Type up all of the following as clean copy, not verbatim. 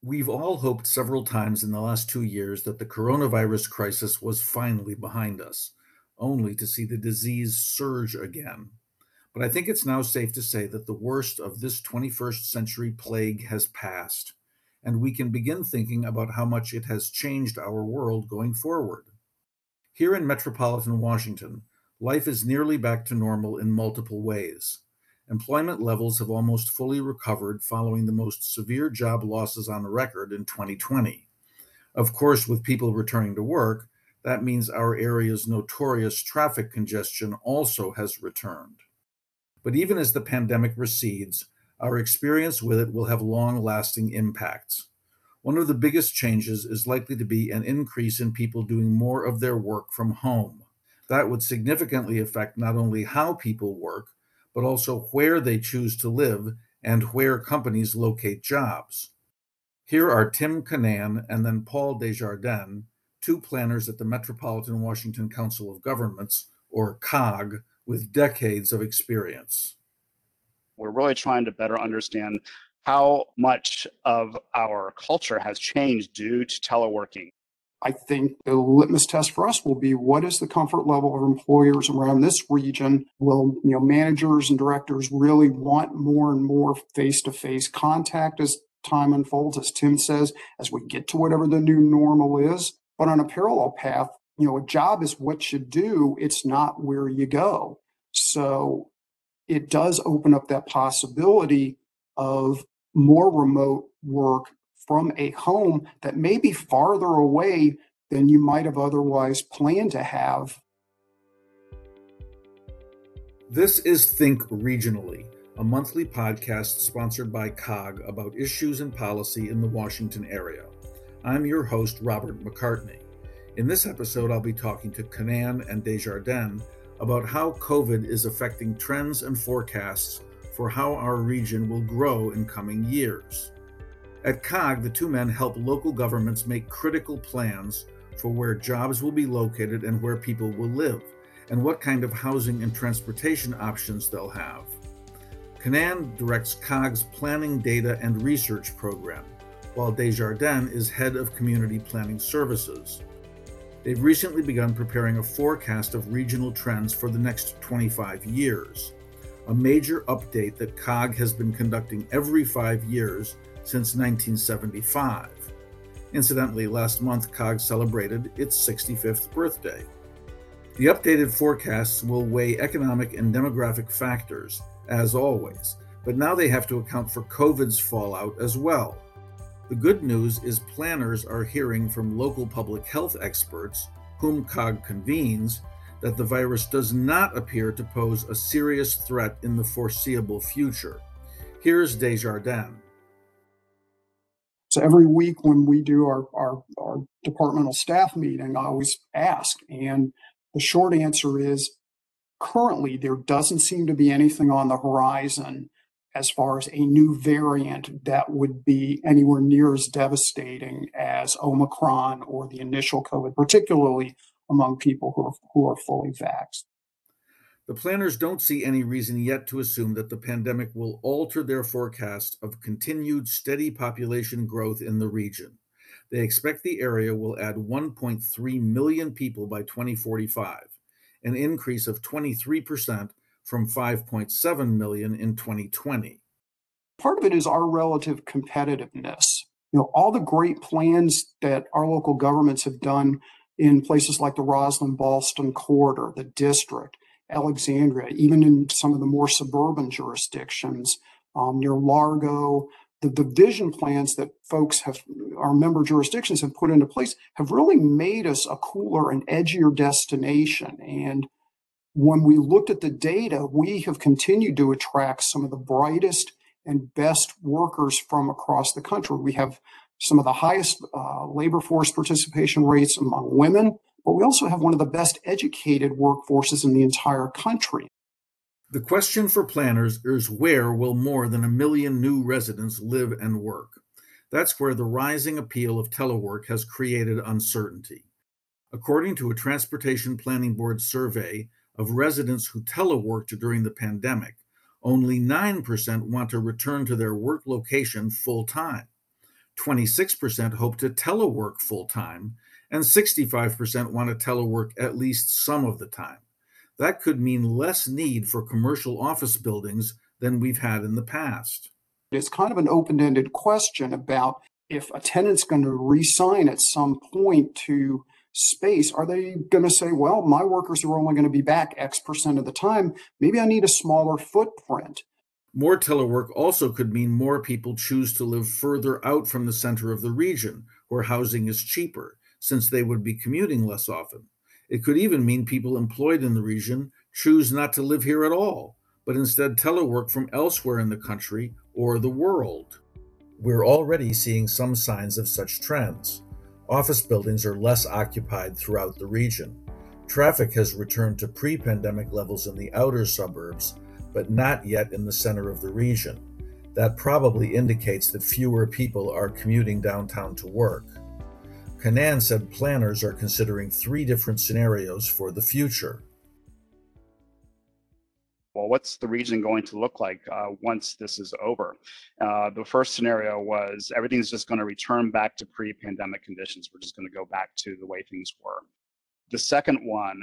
We've all hoped several times in the last 2 years that the coronavirus crisis was finally behind us, only to see the disease surge again. But I think it's now safe to say that the worst of this 21st century plague has passed, and we can begin thinking about how much it has changed our world going forward. Here in metropolitan Washington, life is nearly back to normal in multiple ways. Employment levels have almost fully recovered following the most severe job losses on record in 2020. Of course, with people returning to work, that means our area's notorious traffic congestion also has returned. But even as the pandemic recedes, our experience with it will have long lasting impacts. One of the biggest changes is likely to be an increase in people doing more of their work from home. That would significantly affect not only how people work, but also where they choose to live and where companies locate jobs. Here are Tim Canan and then Paul Desjardins, two planners at the Metropolitan Washington Council of Governments, or COG, with decades of experience. We're really trying to better understand how much of our culture has changed due to teleworking. I think the litmus test for us will be what is the comfort level of employers around this region? Will managers and directors really want more and more face-to-face contact as time unfolds, as Tim says, as we get to whatever the new normal is? But on a parallel path, a job is what you do. It's not where you go. So it does open up that possibility of more remote work from a home that may be farther away than you might have otherwise planned to have. This is Think Regionally, a monthly podcast sponsored by COG about issues and policy in the Washington area. I'm your host, Robert McCartney. In this episode, I'll be talking to Canan and Desjardins about how COVID is affecting trends and forecasts for how our region will grow in coming years. At COG, the two men help local governments make critical plans for where jobs will be located and where people will live, and what kind of housing and transportation options they'll have. Canan directs COG's Planning, Data, and Research program, while Desjardins is head of Community Planning Services. They've recently begun preparing a forecast of regional trends for the next 25 years, a major update that COG has been conducting every 5 years since 1975. Incidentally, last month COG celebrated its 65th birthday. The updated forecasts will weigh economic and demographic factors, as always, but now they have to account for COVID's fallout as well. The good news is planners are hearing from local public health experts, whom COG convenes, that the virus does not appear to pose a serious threat in the foreseeable future. Here's Desjardins. So every week when we do our departmental staff meeting, I always ask, and the short answer is currently there doesn't seem to be anything on the horizon as far as a new variant that would be anywhere near as devastating as Omicron or the initial COVID, particularly among people who are fully vaxxed. The planners don't see any reason yet to assume that the pandemic will alter their forecast of continued steady population growth in the region. They expect the area will add 1.3 million people by 2045, an increase of 23% from 5.7 million in 2020. Part of it is our relative competitiveness. All the great plans that our local governments have done in places like the Roslyn-Ballston corridor, the district, Alexandria, even in some of the more suburban jurisdictions, near Largo, the vision plans that our member jurisdictions have put into place have really made us a cooler and edgier destination. And when we looked at the data, we have continued to attract some of the brightest and best workers from across the country. We have some of the highest labor force participation rates among women, but we also have one of the best educated workforces in the entire country. The question for planners is, where will more than 1 million new residents live and work? That's where the rising appeal of telework has created uncertainty. According to a Transportation Planning Board survey of residents who teleworked during the pandemic, only 9% want to return to their work location full-time. 26% hope to telework full-time, and 65% want to telework at least some of the time. That could mean less need for commercial office buildings than we've had in the past. It's kind of an open-ended question about if a tenant's going to re-sign at some point to space, are they going to say, well, my workers are only going to be back X% of the time. Maybe I need a smaller footprint. More telework also could mean more people choose to live further out from the center of the region, where housing is cheaper, since they would be commuting less often. It could even mean people employed in the region choose not to live here at all, but instead telework from elsewhere in the country or the world. We're already seeing some signs of such trends. Office buildings are less occupied throughout the region. Traffic has returned to pre-pandemic levels in the outer suburbs, but not yet in the center of the region. That probably indicates that fewer people are commuting downtown to work. Canaan said planners are considering 3 different scenarios for the future. Well, what's the region going to look like once this is over? The first scenario was everything's just going to return back to pre-pandemic conditions. We're just going to go back to the way things were. The second one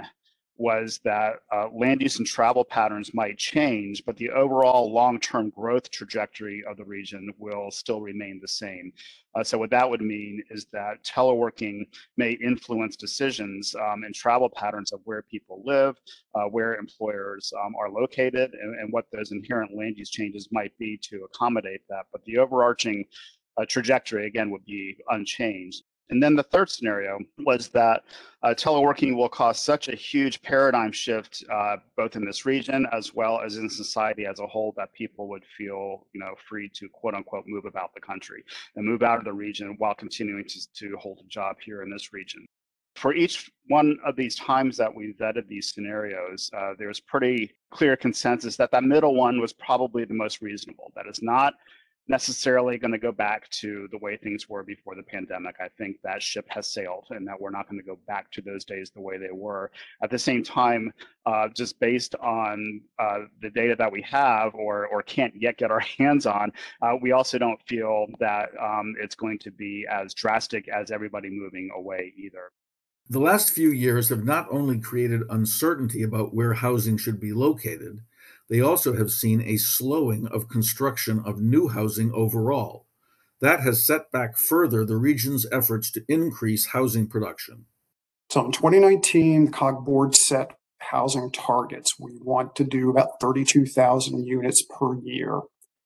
was that land use and travel patterns might change, but the overall long-term growth trajectory of the region will still remain the same. So what that would mean is that teleworking may influence decisions and travel patterns of where people live, where employers are located, and what those inherent land use changes might be to accommodate that. But the overarching trajectory, again, would be unchanged. And then the third scenario was that teleworking will cause such a huge paradigm shift, both in this region as well as in society as a whole, that people would feel, free to quote unquote move about the country and move out of the region while continuing to hold a job here in this region. For each one of these times that we vetted these scenarios, there's pretty clear consensus that that middle one was probably the most reasonable. That is not necessarily going to go back to the way things were before the pandemic. I think that ship has sailed and that we're not going to go back to those days the way they were. At the same time, just based on the data that we have or can't yet get our hands on, we also don't feel that it's going to be as drastic as everybody moving away either. The last few years have not only created uncertainty about where housing should be located, they also have seen a slowing of construction of new housing overall. That has set back further the region's efforts to increase housing production. So in 2019, the COG board set housing targets. We want to do about 32,000 units per year.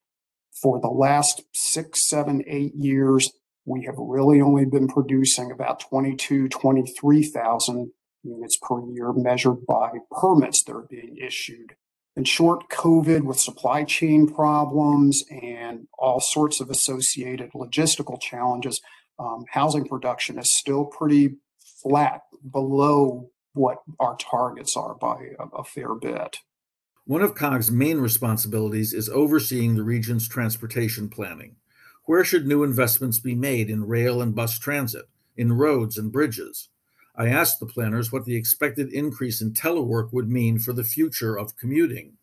For the last 6, 7, 8 years, we have really only been producing about 22,000, 23,000 units per year measured by permits that are being issued. In short, COVID with supply chain problems and all sorts of associated logistical challenges, housing production is still pretty flat, below what our targets are by a fair bit. One of COG's main responsibilities is overseeing the region's transportation planning. Where should new investments be made in rail and bus transit, in roads and bridges? I asked the planners what the expected increase in telework would mean for the future of commuting.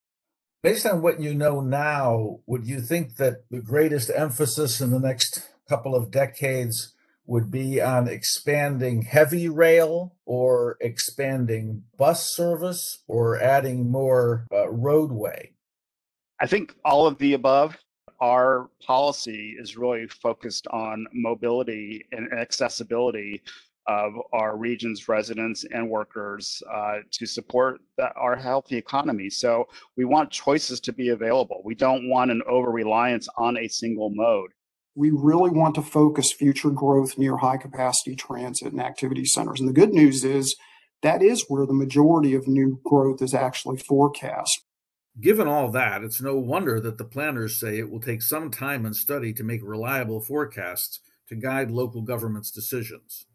Based on what you know now, would you think that the greatest emphasis in the next couple of decades would be on expanding heavy rail or expanding bus service or adding more roadway? I think all of the above. Our policy is really focused on mobility and accessibility of our region's residents and workers to support our healthy economy. So we want choices to be available. We don't want an over-reliance on a single mode. We really want to focus future growth near high-capacity transit and activity centers. And the good news is that is where the majority of new growth is actually forecast. Given all that, it's no wonder that the planners say it will take some time and study to make reliable forecasts to guide local governments' decisions.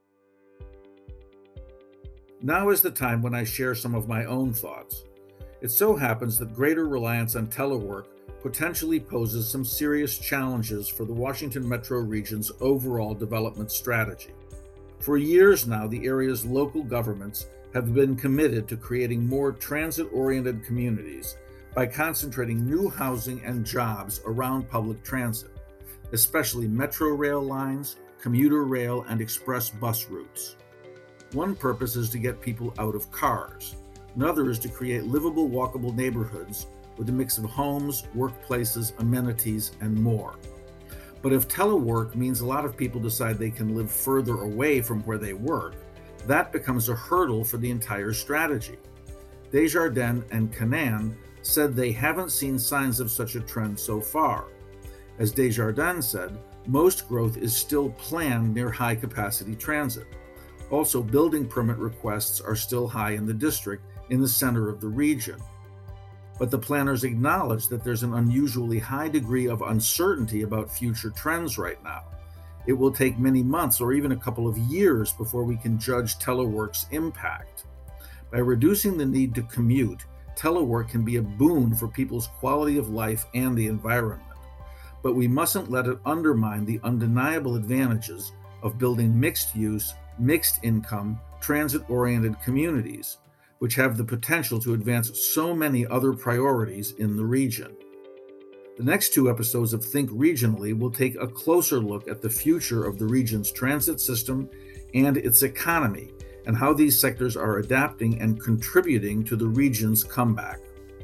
Now is the time when I share some of my own thoughts. It so happens that greater reliance on telework potentially poses some serious challenges for the Washington Metro region's overall development strategy. For years now, the area's local governments have been committed to creating more transit-oriented communities by concentrating new housing and jobs around public transit. especially metro rail lines, commuter rail, and express bus routes. One purpose is to get people out of cars. Another is to create livable, walkable neighborhoods with a mix of homes, workplaces, amenities, and more. But if telework means a lot of people decide they can live further away from where they work, that becomes a hurdle for the entire strategy. Desjardins and Canaan said they haven't seen signs of such a trend so far. As Desjardins said, most growth is still planned near high-capacity transit. Also, building permit requests are still high in the district, in the center of the region. But the planners acknowledge that there's an unusually high degree of uncertainty about future trends right now. It will take many months or even a couple of years before we can judge telework's impact. By reducing the need to commute, telework can be a boon for people's quality of life and the environment. But we mustn't let it undermine the undeniable advantages of building mixed-use, mixed-income, transit-oriented communities, which have the potential to advance so many other priorities in the region. The next two episodes of Think Regionally will take a closer look at the future of the region's transit system and its economy, and how these sectors are adapting and contributing to the region's comeback.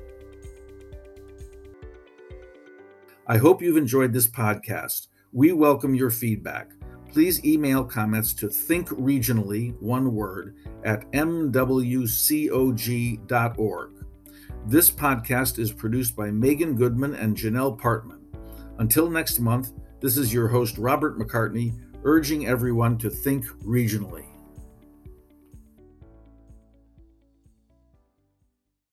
I hope you've enjoyed this podcast. We welcome your feedback. Please email comments to thinkregionally, one word, at mwcog.org. This podcast is produced by Megan Goodman and Janelle Partman. Until next month, this is your host, Robert McCartney, urging everyone to think regionally.